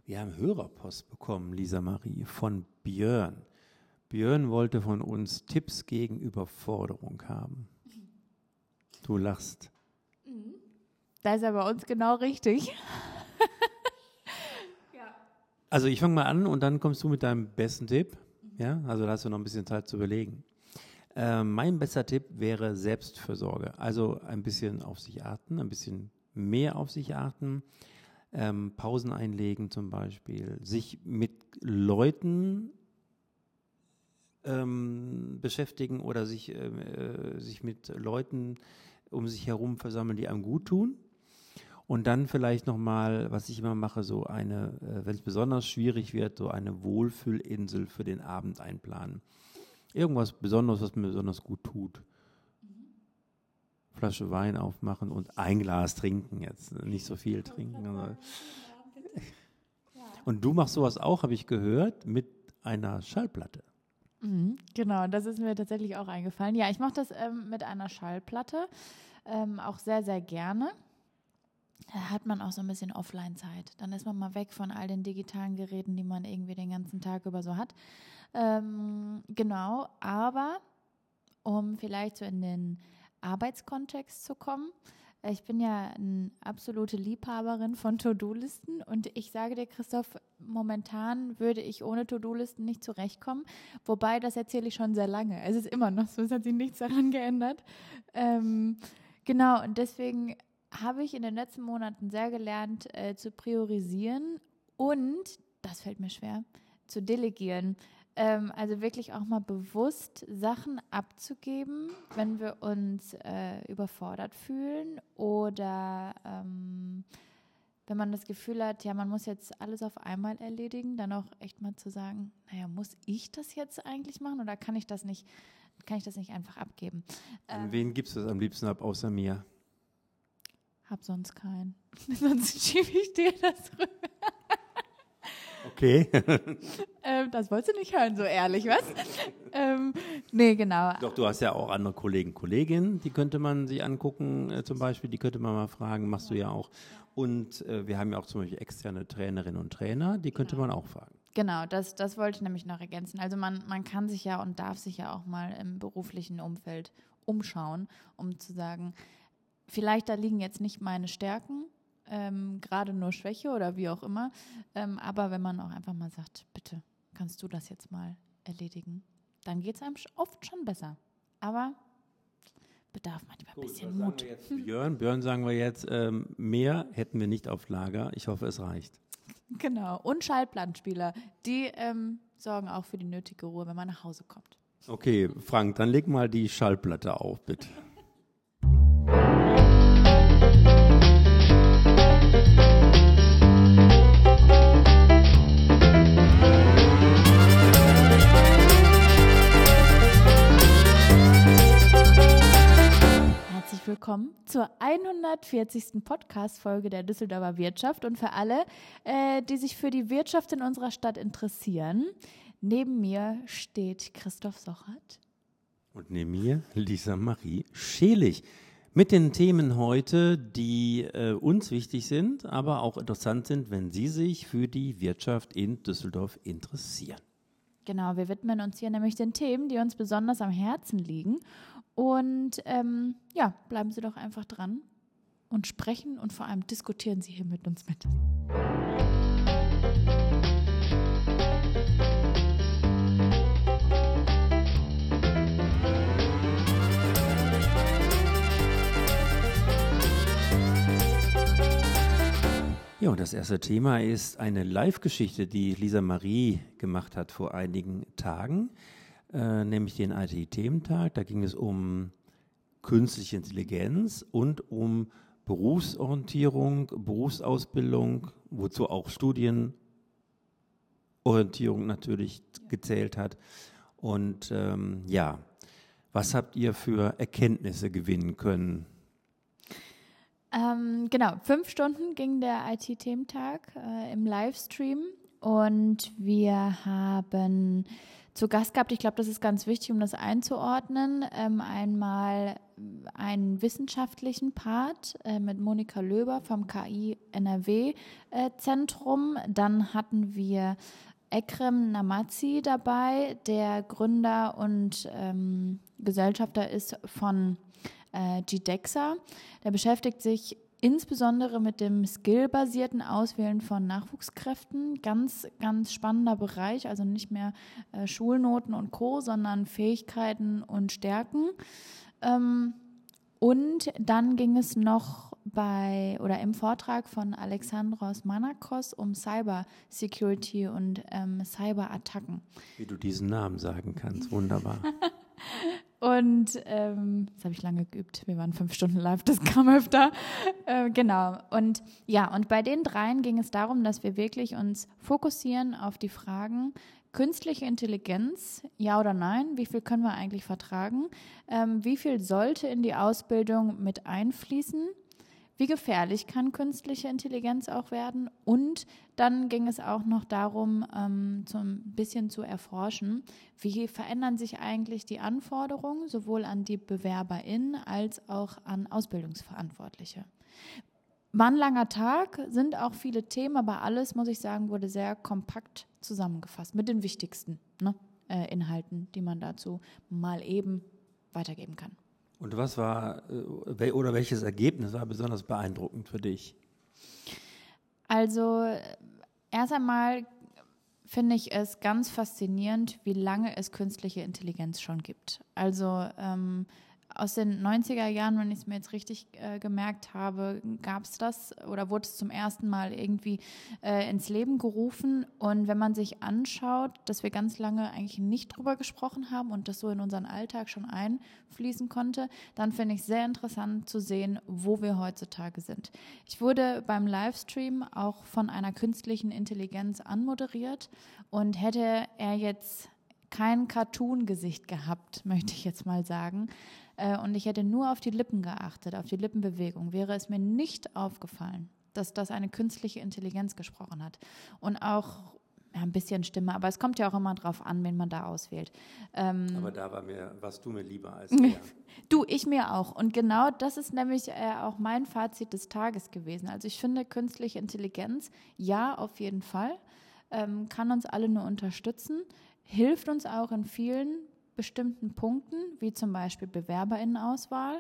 Wir haben Hörerpost bekommen, Lisa Marie, von Björn. Björn wollte von uns Tipps gegen Überforderung haben. Du lachst. Da ist er bei uns genau richtig. Also ich fange mal an und dann kommst du mit deinem besten Tipp. Ja, also da hast du noch ein bisschen Zeit zu überlegen. Mein bester Tipp wäre Selbstfürsorge. Also ein bisschen auf sich achten, ein bisschen mehr auf sich achten. Pausen einlegen zum Beispiel. Sich mit Leuten beschäftigen oder sich mit Leuten um sich herum versammeln, die einem gut tun. Und dann vielleicht nochmal, was ich immer mache, so eine, wenn es besonders schwierig wird, so eine Wohlfühlinsel für den Abend einplanen. Irgendwas Besonderes, was mir besonders gut tut. Flasche Wein aufmachen und ein Glas trinken jetzt, nicht so viel trinken. Und du machst sowas auch, habe ich gehört, mit einer Schallplatte. Genau, das ist mir tatsächlich auch eingefallen. Ja, ich mache das mit einer Schallplatte, auch sehr, sehr gerne. Da hat man auch so ein bisschen Offline-Zeit. Dann ist man mal weg von all den digitalen Geräten, die man irgendwie den ganzen Tag über so hat. Genau, aber um vielleicht so in den Arbeitskontext zu kommen, ich bin ja eine absolute Liebhaberin von To-Do-Listen und ich sage dir, Christoph, momentan würde ich ohne To-Do-Listen nicht zurechtkommen, wobei das erzähle ich schon sehr lange. Es ist immer noch so, es hat sich nichts daran geändert. Genau, und deswegen habe ich in den letzten Monaten sehr gelernt, zu priorisieren und, das fällt mir schwer, zu delegieren. Also wirklich auch mal bewusst Sachen abzugeben, wenn wir uns überfordert fühlen oder wenn man das Gefühl hat, ja, man muss jetzt alles auf einmal erledigen, dann auch echt mal zu sagen, naja, muss ich das jetzt eigentlich machen oder kann ich das nicht einfach abgeben? An wen gibst du das am liebsten ab, außer mir? Hab sonst keinen. Sonst schiebe ich dir das rüber. Okay. Das wolltest du nicht hören, so ehrlich, was? Nee, genau. Doch, du hast ja auch andere Kollegen, Kolleginnen, die könnte man sich angucken, zum Beispiel, die könnte man mal fragen, machst du ja auch. Und wir haben ja auch zum Beispiel externe Trainerinnen und Trainer, die könnte man auch fragen. Genau, das wollte ich nämlich noch ergänzen. Also man kann sich ja und darf sich ja auch mal im beruflichen Umfeld umschauen, um zu sagen, vielleicht da liegen jetzt nicht meine Stärken, gerade nur Schwäche oder wie auch immer. Aber wenn man auch einfach mal sagt, bitte, kannst du das jetzt mal erledigen, dann geht es einem oft schon besser. Aber bedarf manchmal ein bisschen Mut. Björn, sagen wir jetzt, mehr hätten wir nicht auf Lager. Ich hoffe, es reicht. Genau. Und Schallplattenspieler, die sorgen auch für die nötige Ruhe, wenn man nach Hause kommt. Okay, Frank, dann leg mal die Schallplatte auf, bitte. Willkommen zur 140. Podcast-Folge der Düsseldorfer Wirtschaft und für alle, die sich für die Wirtschaft in unserer Stadt interessieren. Neben mir steht Christoph Sochert. Und neben mir Lisa Marie Schelig. Mit den Themen heute, die uns wichtig sind, aber auch interessant sind, wenn Sie sich für die Wirtschaft in Düsseldorf interessieren. Genau, wir widmen uns hier nämlich den Themen, die uns besonders am Herzen liegen. Und ja, bleiben Sie doch einfach dran und sprechen und vor allem diskutieren Sie hier mit uns mit. Ja, und das erste Thema ist eine Live-Geschichte, die Lisa Marie gemacht hat vor einigen Tagen. Nämlich den IT-Thementag. Da ging es um künstliche Intelligenz und um Berufsorientierung, Berufsausbildung, wozu auch Studienorientierung natürlich gezählt hat. Und ja, was habt ihr für Erkenntnisse gewinnen können? Genau, 5 Stunden ging der IT-Thementag im Livestream und wir haben zu Gast gehabt. Ich glaube, das ist ganz wichtig, um das einzuordnen. Einmal einen wissenschaftlichen Part mit Monika Löber vom KI NRW Zentrum. Dann hatten wir Ekrem Namazi dabei, der Gründer und Gesellschafter ist von GDEXA. Der beschäftigt sich insbesondere mit dem skillbasierten Auswählen von Nachwuchskräften. Ganz, ganz spannender Bereich, also nicht mehr Schulnoten und Co., sondern Fähigkeiten und Stärken. Und dann ging es noch im Vortrag von Alexandros Manakos um Cyber-Security und Cyber-Attacken. Wie du diesen Namen sagen kannst, wunderbar. Und das habe ich lange geübt. Wir waren 5 Stunden live, das kam öfter. Genau. Und ja, und bei den dreien ging es darum, dass wir wirklich uns fokussieren auf die Fragen, künstliche Intelligenz, ja oder nein, wie viel können wir eigentlich vertragen? Wie viel sollte in die Ausbildung mit einfließen? Wie gefährlich kann künstliche Intelligenz auch werden? Und dann ging es auch noch darum, so ein bisschen zu erforschen, wie verändern sich eigentlich die Anforderungen sowohl an die BewerberInnen als auch an Ausbildungsverantwortliche. War ein langer Tag, sind auch viele Themen, aber alles, muss ich sagen, wurde sehr kompakt zusammengefasst mit den wichtigsten Inhalten, die man dazu mal eben weitergeben kann. Und was war, oder welches Ergebnis war besonders beeindruckend für dich? Also erst einmal finde ich es ganz faszinierend, wie lange es künstliche Intelligenz schon gibt. Also aus den 90er Jahren, wenn ich es mir jetzt richtig gemerkt habe, gab es das oder wurde es zum ersten Mal irgendwie ins Leben gerufen. Und wenn man sich anschaut, dass wir ganz lange eigentlich nicht drüber gesprochen haben und das so in unseren Alltag schon einfließen konnte, dann finde ich sehr interessant zu sehen, wo wir heutzutage sind. Ich wurde beim Livestream auch von einer künstlichen Intelligenz anmoderiert und hätte er jetzt kein Cartoon-Gesicht gehabt, möchte ich jetzt mal sagen, und ich hätte nur auf die Lippen geachtet, auf die Lippenbewegung, wäre es mir nicht aufgefallen, dass das eine künstliche Intelligenz gesprochen hat. Und auch ein bisschen Stimme, aber es kommt ja auch immer drauf an, wen man da auswählt. Aber da warst du mir lieber als er. Du, ich mir auch. Und genau das ist nämlich auch mein Fazit des Tages gewesen. Also ich finde, künstliche Intelligenz, ja, auf jeden Fall, kann uns alle nur unterstützen, hilft uns auch in vielen bestimmten Punkten, wie zum Beispiel BewerberInnenauswahl,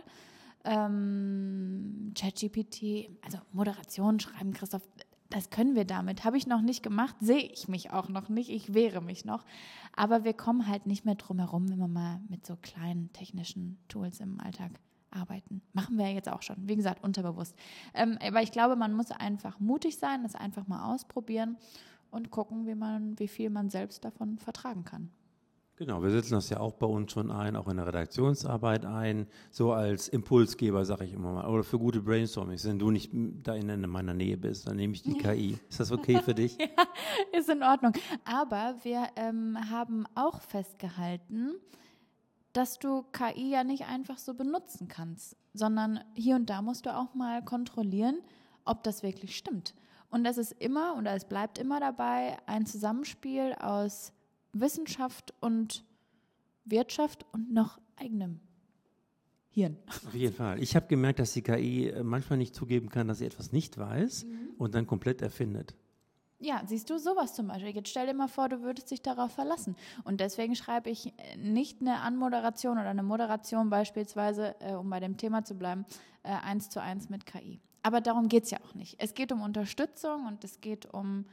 ChatGPT, also Moderation schreiben, Christoph, das können wir damit. Habe ich noch nicht gemacht, sehe ich mich auch noch nicht, ich wehre mich noch. Aber wir kommen halt nicht mehr drum herum, wenn wir mal mit so kleinen technischen Tools im Alltag arbeiten. Machen wir ja jetzt auch schon, wie gesagt, unterbewusst. Aber ich glaube, man muss einfach mutig sein, das einfach mal ausprobieren und gucken, wie viel man selbst davon vertragen kann. Genau, wir setzen das ja auch bei uns schon ein, auch in der Redaktionsarbeit ein, so als Impulsgeber, sage ich immer mal, oder für gute Brainstormings. Wenn du nicht da in meiner Nähe bist, dann nehme ich die KI. Ist das okay für dich? Ja, ist in Ordnung. Aber wir haben auch festgehalten, dass du KI ja nicht einfach so benutzen kannst, sondern hier und da musst du auch mal kontrollieren, ob das wirklich stimmt. Und das ist immer, oder es bleibt immer dabei, ein Zusammenspiel aus Wissenschaft und Wirtschaft und noch eigenem Hirn. Auf jeden Fall. Ich habe gemerkt, dass die KI manchmal nicht zugeben kann, dass sie etwas nicht weiß und dann komplett erfindet. Ja, siehst du, sowas zum Beispiel. Jetzt stell dir mal vor, du würdest dich darauf verlassen. Und deswegen schreibe ich nicht eine Anmoderation oder eine Moderation beispielsweise, um bei dem Thema zu bleiben, 1:1 mit KI. Aber darum geht es ja auch nicht. Es geht um Unterstützung und es geht um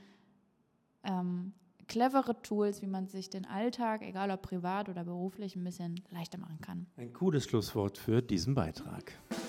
clevere Tools, wie man sich den Alltag, egal ob privat oder beruflich, ein bisschen leichter machen kann. Ein cooles Schlusswort für diesen Beitrag.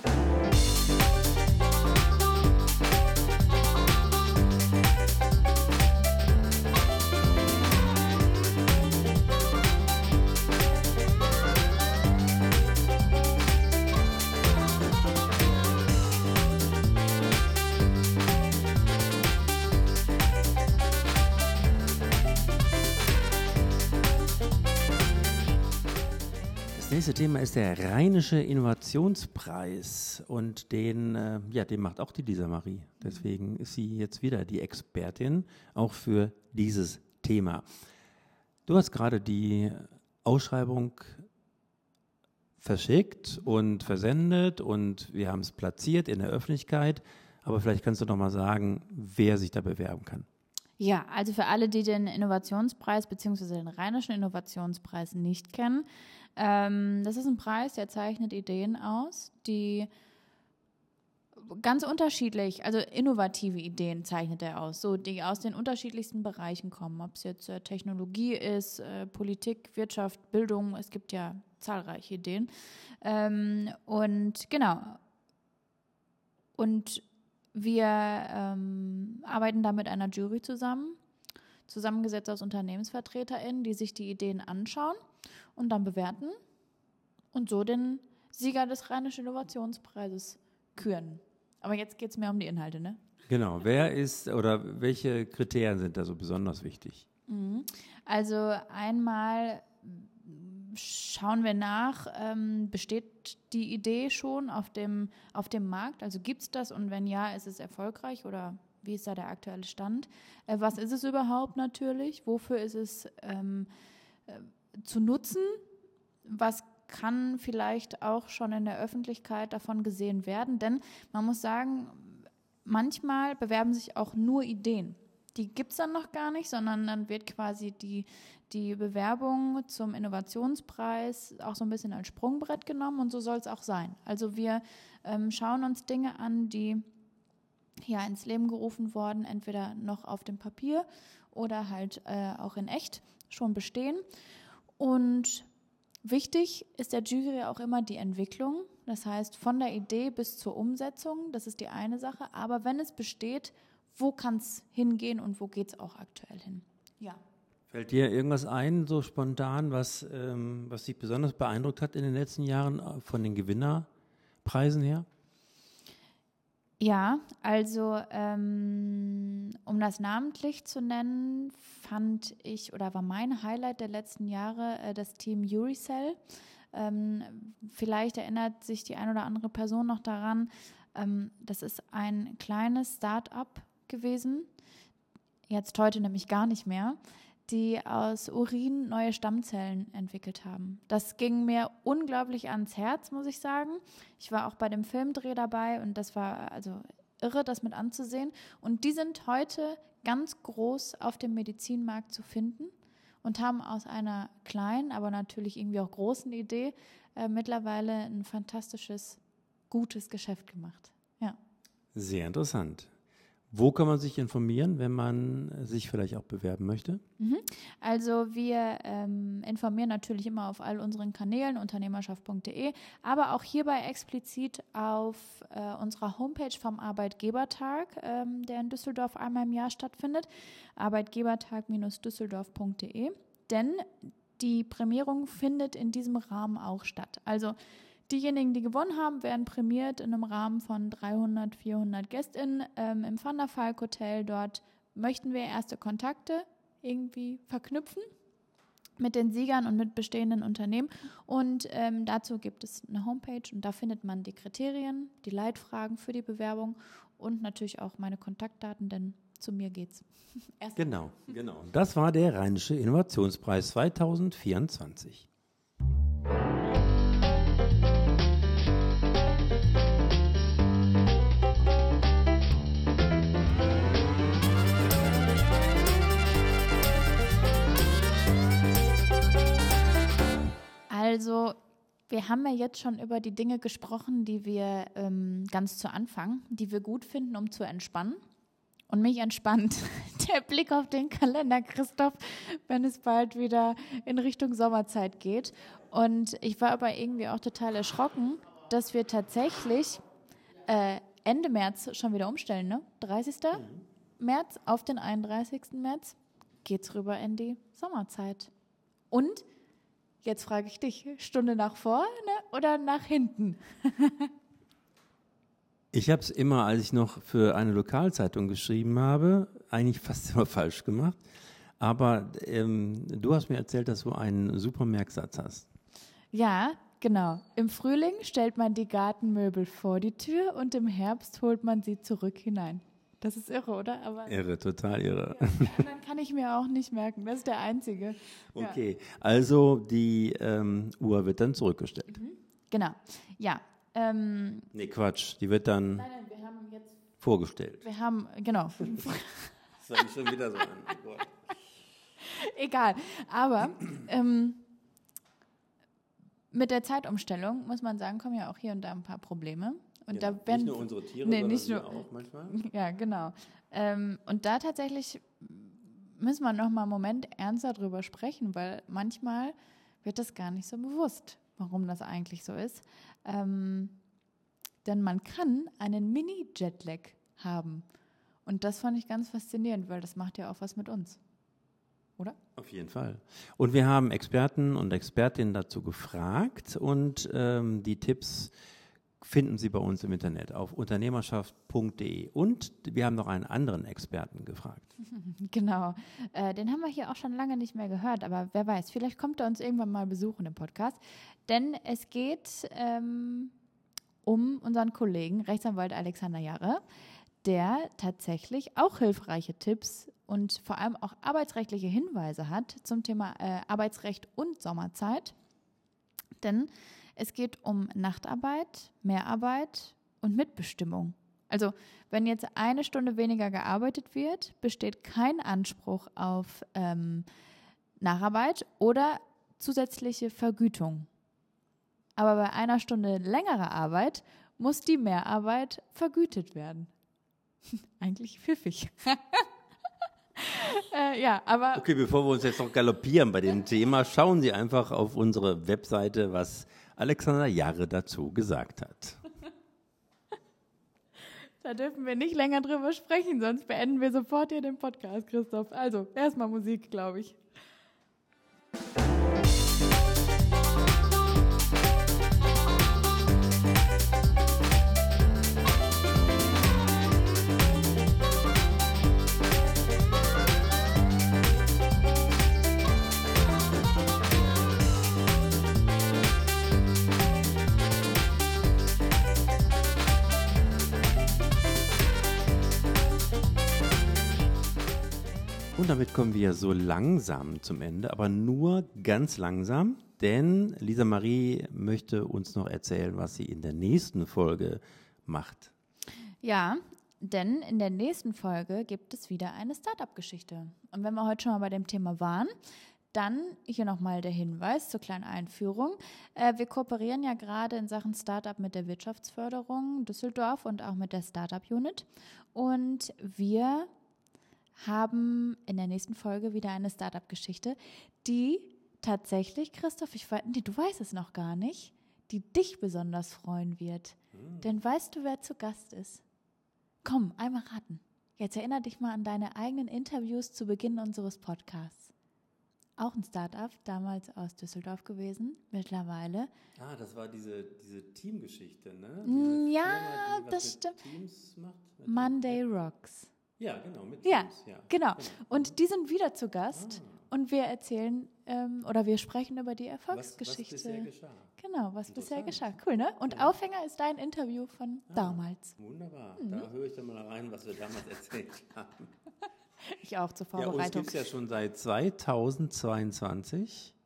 Das nächste Thema ist der Rheinische Innovationspreis und den macht auch die Lisa Marie. Deswegen ist sie jetzt wieder die Expertin, auch für dieses Thema. Du hast gerade die Ausschreibung verschickt und versendet und wir haben es platziert in der Öffentlichkeit. Aber vielleicht kannst du noch mal sagen, wer sich da bewerben kann. Ja, also für alle, die den Innovationspreis bzw. den Rheinischen Innovationspreis nicht kennen, das ist ein Preis, der zeichnet Ideen aus, die ganz unterschiedlich, also innovative Ideen zeichnet er aus, so die aus den unterschiedlichsten Bereichen kommen, ob es jetzt Technologie ist, Politik, Wirtschaft, Bildung, es gibt ja zahlreiche Ideen. Und genau. Und wir arbeiten da mit einer Jury zusammengesetzt aus UnternehmensvertreterInnen, die sich die Ideen anschauen und dann bewerten und so den Sieger des Rheinischen Innovationspreises küren. Aber jetzt geht es mehr um die Inhalte, ne? Genau, wer ist oder welche Kriterien sind da so besonders wichtig? Also einmal schauen wir nach, besteht die Idee schon auf dem Markt? Also gibt es das und wenn ja, ist es erfolgreich oder wie ist da der aktuelle Stand? Was ist es überhaupt natürlich? Wofür ist es zu nutzen? Was kann vielleicht auch schon in der Öffentlichkeit davon gesehen werden? Denn man muss sagen, manchmal bewerben sich auch nur Ideen. Die gibt es dann noch gar nicht, sondern dann wird quasi die Bewerbung zum Innovationspreis auch so ein bisschen als Sprungbrett genommen und so soll es auch sein. Also wir schauen uns Dinge an, die ja ins Leben gerufen wurden, entweder noch auf dem Papier oder halt auch in echt schon bestehen. Und wichtig ist der Jury auch immer die Entwicklung, das heißt von der Idee bis zur Umsetzung, das ist die eine Sache, aber wenn es besteht, wo kann es hingehen und wo geht es auch aktuell hin? Ja. Fällt dir irgendwas ein, so spontan, was dich besonders beeindruckt hat in den letzten Jahren von den Gewinnerpreisen her? Ja, also um das namentlich zu nennen, fand ich oder war mein Highlight der letzten Jahre das Team Uricell. Vielleicht erinnert sich die ein oder andere Person noch daran, das ist ein kleines Start-up gewesen, jetzt heute nämlich gar nicht mehr, die aus Urin neue Stammzellen entwickelt haben. Das ging mir unglaublich ans Herz, muss ich sagen. Ich war auch bei dem Filmdreh dabei und das war also irre, das mit anzusehen. Und die sind heute ganz groß auf dem Medizinmarkt zu finden und haben aus einer kleinen, aber natürlich irgendwie auch großen Idee mittlerweile ein fantastisches, gutes Geschäft gemacht. Ja. Sehr interessant. Wo kann man sich informieren, wenn man sich vielleicht auch bewerben möchte? Also wir informieren natürlich immer auf all unseren Kanälen, unternehmerschaft.de, aber auch hierbei explizit auf unserer Homepage vom Arbeitgebertag, der in Düsseldorf einmal im Jahr stattfindet, arbeitgebertag-düsseldorf.de, denn die Prämierung findet in diesem Rahmen auch statt. Also diejenigen, die gewonnen haben, werden prämiert in einem Rahmen von 300, 400 GästInnen im Van der Valk Hotel. Dort möchten wir erste Kontakte irgendwie verknüpfen mit den Siegern und mit bestehenden Unternehmen. Und dazu gibt es eine Homepage und da findet man die Kriterien, die Leitfragen für die Bewerbung und natürlich auch meine Kontaktdaten, denn zu mir geht's. Genau. Das war der Rheinische Innovationspreis 2024. Also, wir haben ja jetzt schon über die Dinge gesprochen, die wir ganz zu Anfang, die wir gut finden, um zu entspannen. Und mich entspannt der Blick auf den Kalender, Christoph, wenn es bald wieder in Richtung Sommerzeit geht. Und ich war aber irgendwie auch total erschrocken, dass wir tatsächlich Ende März schon wieder umstellen, ne? 30. März auf den 31. März geht's rüber in die Sommerzeit. Und jetzt frage ich dich, Stunde nach vorne oder nach hinten? Ich habe es immer, als ich noch für eine Lokalzeitung geschrieben habe, eigentlich fast immer falsch gemacht. Aber du hast mir erzählt, dass du einen super Merksatz hast. Ja, genau. Im Frühling stellt man die Gartenmöbel vor die Tür und im Herbst holt man sie zurück hinein. Das ist irre, oder? Aber Irre, total irre. ja, die anderen kann ich mir auch nicht merken. Das ist der einzige. Okay, also die Uhr wird dann zurückgestellt. Genau. Ja. Nee, Quatsch, die wird dann Nein, wir haben jetzt. vorgestellt. Genau. Das fängt schon wieder so an. Oh Gott. Egal. Aber mit der Zeitumstellung, muss man sagen, kommen ja auch hier und da ein paar Probleme. Und Ja, da werden, nicht nur unsere Tiere, nee, sondern nicht wir nur, auch manchmal. Ja, genau. Und da tatsächlich müssen wir noch mal einen Moment ernster drüber sprechen, weil manchmal wird das gar nicht so bewusst, warum das eigentlich so ist. Denn man kann einen Mini-Jetlag haben. Und das fand ich ganz faszinierend, weil das macht ja auch was mit uns. Oder? Auf jeden Fall. Und wir haben Experten und Expertinnen dazu gefragt und die Tipps finden Sie bei uns im Internet auf unternehmerschaft.de. Und wir haben noch einen anderen Experten gefragt. Genau. Den haben wir hier auch schon lange nicht mehr gehört, aber wer weiß, vielleicht kommt er uns irgendwann mal besuchen im Podcast. Denn es geht um unseren Kollegen, Rechtsanwalt Alexander Jarre, der tatsächlich auch hilfreiche Tipps und vor allem auch arbeitsrechtliche Hinweise hat zum Thema Arbeitsrecht und Sommerzeit. Denn es geht um Nachtarbeit, Mehrarbeit und Mitbestimmung. Also wenn jetzt 1 Stunde weniger gearbeitet wird, besteht kein Anspruch auf Nacharbeit oder zusätzliche Vergütung. Aber bei 1 Stunde längerer Arbeit muss die Mehrarbeit vergütet werden. Eigentlich pfiffig. Ja, aber... Okay, bevor wir uns jetzt noch galoppieren bei dem Thema, schauen Sie einfach auf unsere Webseite, was Alexander Jarre dazu gesagt hat. Da dürfen wir nicht länger drüber sprechen, sonst beenden wir sofort hier den Podcast, Christoph. Also, erstmal Musik, glaube ich. Und damit kommen wir so langsam zum Ende, aber nur ganz langsam, denn Lisa Marie möchte uns noch erzählen, was sie in der nächsten Folge macht. Ja, denn in der nächsten Folge gibt es wieder eine Startup-Geschichte. Und wenn wir heute schon mal bei dem Thema waren, dann hier nochmal der Hinweis zur kleinen Einführung. Wir kooperieren ja gerade in Sachen Startup mit der Wirtschaftsförderung Düsseldorf und auch mit der Startup-Unit. Und wir haben in der nächsten Folge wieder eine Startup-Geschichte, die tatsächlich, Christoph, du weißt es noch gar nicht, die dich besonders freuen wird. Denn weißt du, wer zu Gast ist? Komm, einmal raten. Jetzt erinnere dich mal an deine eigenen Interviews zu Beginn unseres Podcasts. Auch ein Startup, damals aus Düsseldorf gewesen, mittlerweile. Ah, das war diese Teamgeschichte, ne? Ja, Firma, die was das mit stimmt. Teams macht? Monday Rocks. Ja, genau, mit Ja, Teams. Ja, genau. Und die sind wieder zu Gast und wir erzählen oder wir sprechen über die Was Erfolgsgeschichte. bisher geschah. Genau, was bisher Interessant. geschah. Cool, ne? Und Aufhänger ist dein Interview von damals. Wunderbar. Da höre ich dann mal rein, was wir damals erzählt haben. Ich auch zur Ja, uns Vorbereitung. gibt es ja schon seit 2022.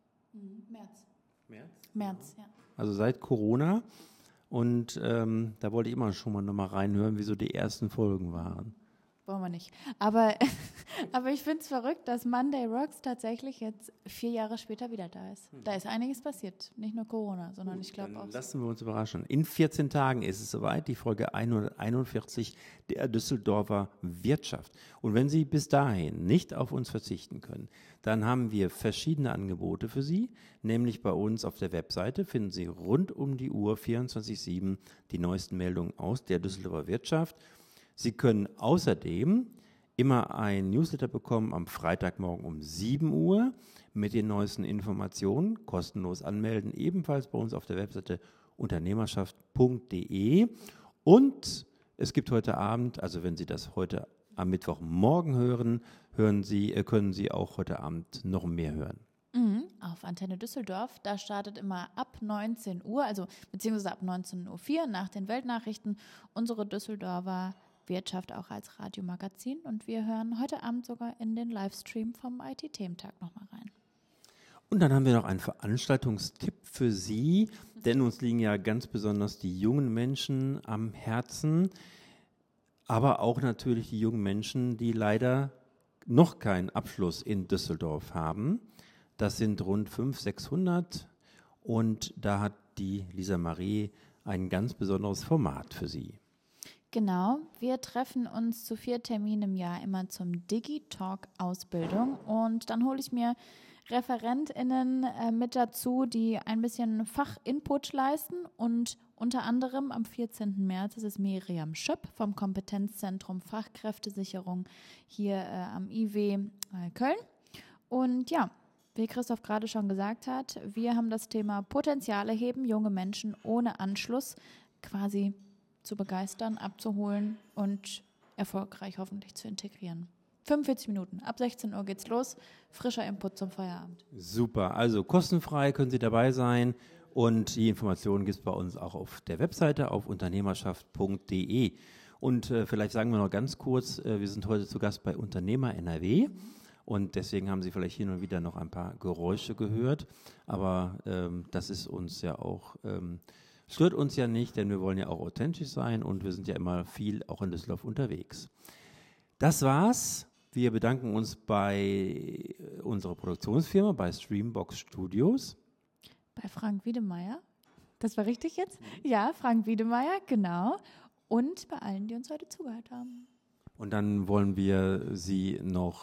März, ja. Also seit Corona. Und da wollte ich immer schon mal nochmal reinhören, wie so die ersten Folgen waren. Wollen wir nicht. Aber ich finde es verrückt, dass Monday Rocks tatsächlich jetzt 4 Jahre später wieder da ist. Da ist einiges passiert. Nicht nur Corona, sondern ich glaube auch. Dann lassen wir uns überraschen. In 14 Tagen ist es soweit, die Folge 141 der Düsseldorfer Wirtschaft. Und wenn Sie bis dahin nicht auf uns verzichten können, dann haben wir verschiedene Angebote für Sie. Nämlich bei uns auf der Webseite finden Sie rund um die Uhr 24/7 die neuesten Meldungen aus der Düsseldorfer Wirtschaft. Sie können außerdem immer ein Newsletter bekommen am Freitagmorgen um 7 Uhr mit den neuesten Informationen, kostenlos anmelden, ebenfalls bei uns auf der Webseite unternehmerschaft.de. Und es gibt heute Abend, also wenn Sie das heute am Mittwochmorgen hören, können Sie auch heute Abend noch mehr hören. Auf Antenne Düsseldorf, da startet immer ab 19 Uhr, also beziehungsweise ab 19.04 Uhr nach den Weltnachrichten unsere Düsseldorfer Wirtschaft auch als Radiomagazin. Und wir hören heute Abend sogar in den Livestream vom IT-Thementag nochmal rein. Und dann haben wir noch einen Veranstaltungstipp für Sie, denn uns liegen ja ganz besonders die jungen Menschen am Herzen, aber auch natürlich die jungen Menschen, die leider noch keinen Abschluss in Düsseldorf haben. Das sind rund 500, 600 und da hat die Lisa Marie ein ganz besonderes Format für Sie. Genau, wir treffen uns zu 4 Terminen im Jahr immer zum Digitalk-Ausbildung und dann hole ich mir ReferentInnen mit dazu, die ein bisschen Fachinput leisten und unter anderem am 14. März ist es Miriam Schöpp vom Kompetenzzentrum Fachkräftesicherung hier am IW Köln. Und ja, wie Christoph gerade schon gesagt hat, wir haben das Thema Potenziale heben, junge Menschen ohne Anschluss quasi zu begeistern, abzuholen und erfolgreich hoffentlich zu integrieren. 45 Minuten, ab 16 Uhr geht's los, frischer Input zum Feierabend. Super, also kostenfrei können Sie dabei sein und die Informationen gibt es bei uns auch auf der Webseite auf unternehmerschaft.de. Und vielleicht sagen wir noch ganz kurz, wir sind heute zu Gast bei Unternehmer NRW und deswegen haben Sie vielleicht hin und wieder noch ein paar Geräusche gehört, aber das ist uns ja auch, stört uns ja nicht, denn wir wollen ja auch authentisch sein und wir sind ja immer viel auch in Düsseldorf unterwegs. Das war's. Wir bedanken uns bei unserer Produktionsfirma, bei Streambox Studios. Bei Frank Wiedemeyer. Das war richtig jetzt? Ja, Frank Wiedemeyer, genau. Und bei allen, die uns heute zugehört haben. Und dann wollen wir Sie noch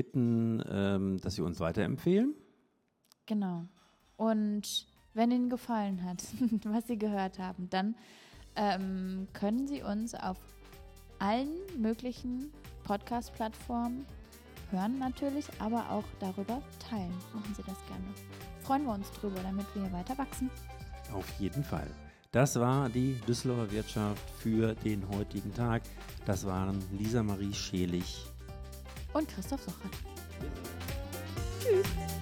bitten, dass Sie uns weiterempfehlen. Genau. Und wenn Ihnen gefallen hat, was Sie gehört haben, dann können Sie uns auf allen möglichen Podcast-Plattformen hören natürlich, aber auch darüber teilen. Machen Sie das gerne. Freuen wir uns drüber, damit wir hier weiter wachsen. Auf jeden Fall. Das war die Düsseldorfer Wirtschaft für den heutigen Tag. Das waren Lisa Marie Schelig und Christoph Sochert. Tschüss.